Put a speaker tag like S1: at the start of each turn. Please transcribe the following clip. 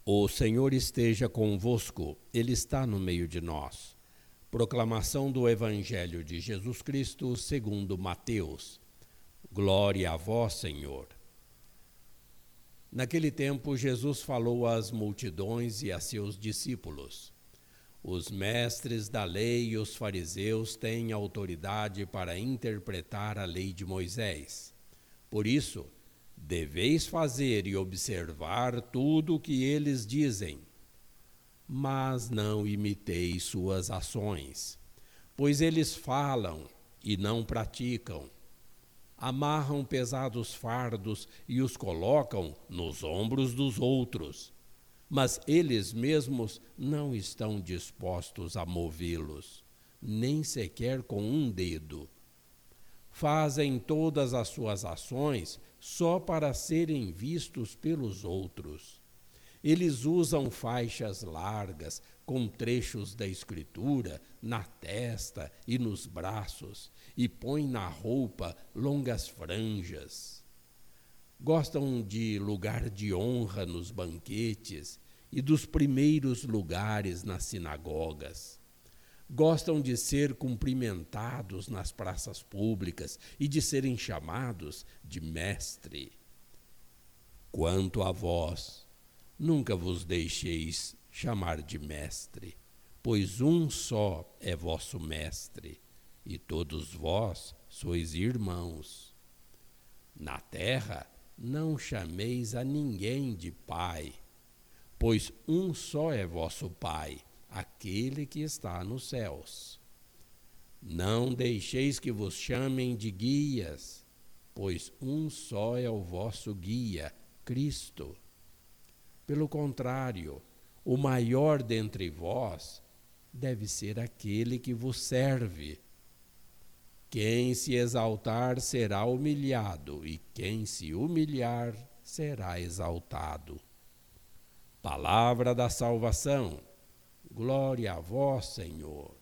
S1: O Senhor esteja convosco, Ele está no meio de nós. Proclamação do Evangelho de Jesus Cristo segundo Mateus. Glória a vós, Senhor. Naquele tempo, Jesus falou às multidões e a seus discípulos: Os mestres da lei e os fariseus têm autoridade para interpretar a lei de Moisés. Por isso, deveis fazer e observar tudo o que eles dizem, mas não imiteis suas ações, pois eles falam e não praticam. Amarram pesados fardos e os colocam nos ombros dos outros, mas eles mesmos não estão dispostos a movê-los, nem sequer com um dedo. Fazem todas as suas ações só para serem vistos pelos outros. Eles usam faixas largas com trechos da Escritura na testa e nos braços e põem na roupa longas franjas. Gostam de lugar de honra nos banquetes e dos primeiros lugares nas sinagogas. Gostam de ser cumprimentados nas praças públicas e de serem chamados de mestre. Quanto a vós, nunca vos deixeis chamar de mestre, pois um só é vosso mestre, e todos vós sois irmãos. Na terra não chameis a ninguém de pai, pois um só é vosso Pai, aquele que está nos céus. Não deixeis que vos chamem de guias, pois um só é o vosso guia, Cristo. Pelo contrário, o maior dentre vós deve ser aquele que vos serve. Quem se exaltar será humilhado, e quem se humilhar será exaltado. Palavra da salvação. Glória a vós, Senhor.